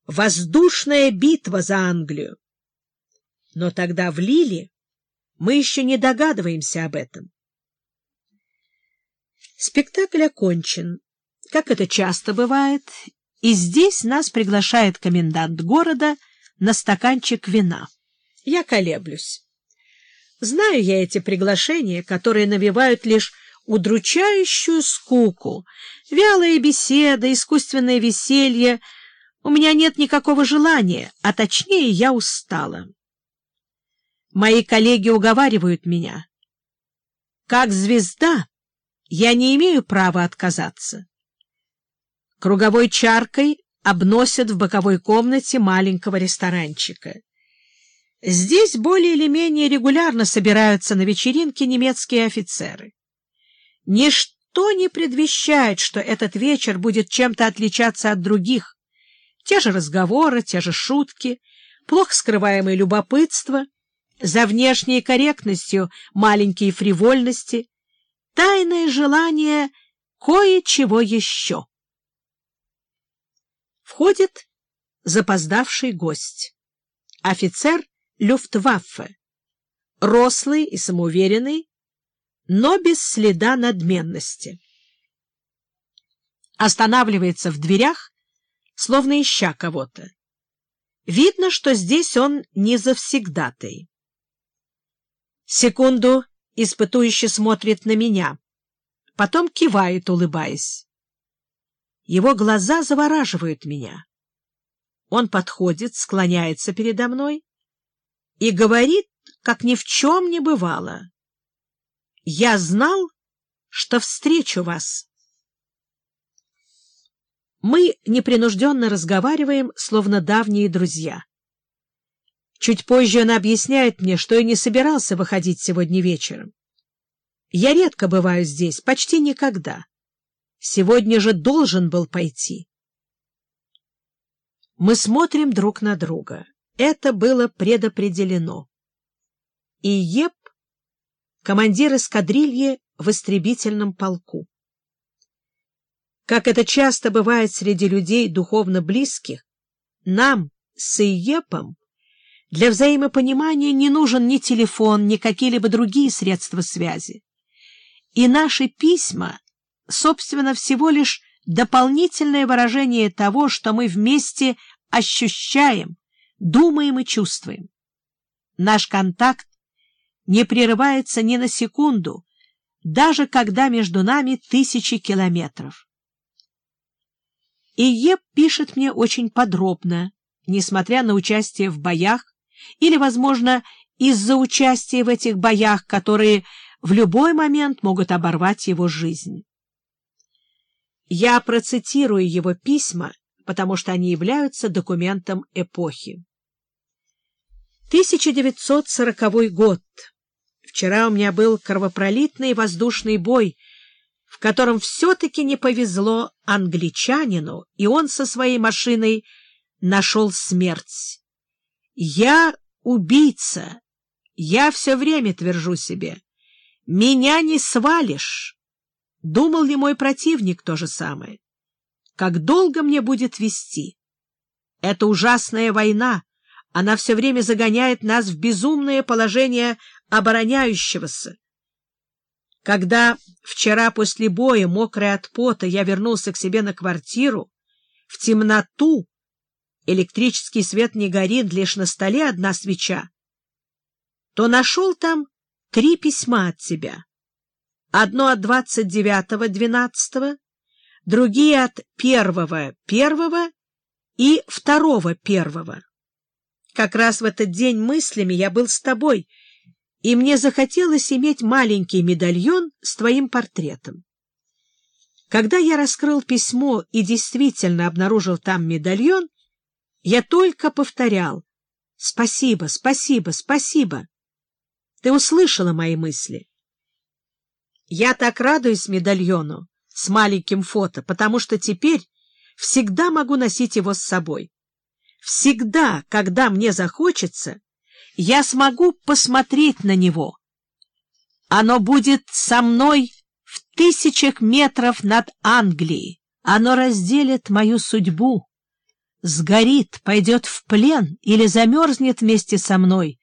воздушная битва за Англию. Но тогда в Лиле мы еще не догадываемся об этом. Спектакль окончен, как это часто бывает, и здесь нас приглашает комендант города на стаканчик вина. Я колеблюсь. Знаю я эти приглашения, которые навевают лишь удручающую скуку, вялые беседы, искусственное веселье. У меня нет никакого желания, а точнее я устала. Мои коллеги уговаривают меня. Как звезда я не имею права отказаться. Круговой чаркой обносят в боковой комнате маленького ресторанчика. Здесь более или менее регулярно собираются на вечеринки немецкие офицеры. Ничто не предвещает, что этот вечер будет чем-то отличаться от других. Те же разговоры, те же шутки, плохо скрываемое любопытство, за внешней корректностью маленькие фривольности, тайное желание кое-чего еще. Входит запоздавший гость. Офицер Люфтваффе, рослый и самоуверенный, но без следа надменности. Останавливается в дверях, словно ища кого-то. Видно, что здесь он не завсегдатый. Секунду испытующе смотрит на меня, потом кивает, улыбаясь. Его глаза завораживают меня. Он подходит, склоняется передо мной и говорит, как ни в чем не бывало. «Я знал, что встречу вас». Мы непринужденно разговариваем, словно давние друзья. Чуть позже он объясняет мне, что и не собирался выходить сегодня вечером. Я редко бываю здесь, почти никогда. Сегодня же должен был пойти. Мы смотрим друг на друга. Это было предопределено. И Еп — командир эскадрильи в истребительном полку. Как это часто бывает среди людей духовно близких, нам с Иепом для взаимопонимания не нужен ни телефон, ни какие-либо другие средства связи. И наши письма, собственно, всего лишь дополнительное выражение того, что мы вместе ощущаем, думаем и чувствуем. Наш контакт не прерывается ни на секунду, даже когда между нами 1000 километров. И Еп пишет мне очень подробно, несмотря на участие в боях, или, возможно, из-за участия в этих боях, которые в любой момент могут оборвать его жизнь. Я процитирую его письма, потому что они являются документом эпохи. 1940 год. Вчера у меня был кровопролитный воздушный бой, в котором все-таки не повезло англичанину, и он со своей машиной нашел смерть. Я убийца. Я все время твержу себе: меня не свалишь. Думал ли мой противник то же самое? Как долго мне будет вести? Это ужасная война. Она все время загоняет нас в безумное положение обороняющегося. Когда вчера после боя, мокрый от пота, я вернулся к себе на квартиру, в темноту, электрический свет не горит, лишь на столе одна свеча, то нашел там 3 письма от тебя. Одно от 29.12, другие от 1.1 и 2.1. Как раз в этот день мыслями я был с тобой, и мне захотелось иметь маленький медальон с твоим портретом. Когда я раскрыл письмо и действительно обнаружил там медальон, я только повторял: «Спасибо, спасибо, спасибо». Ты услышала мои мысли. Я так радуюсь медальону с маленьким фото, потому что теперь всегда могу носить его с собой. Всегда, когда мне захочется, я смогу посмотреть на него. Оно будет со мной в 1000 метров над Англией. Оно разделит мою судьбу. сгорит, пойдет в плен или замерзнет вместе со мной,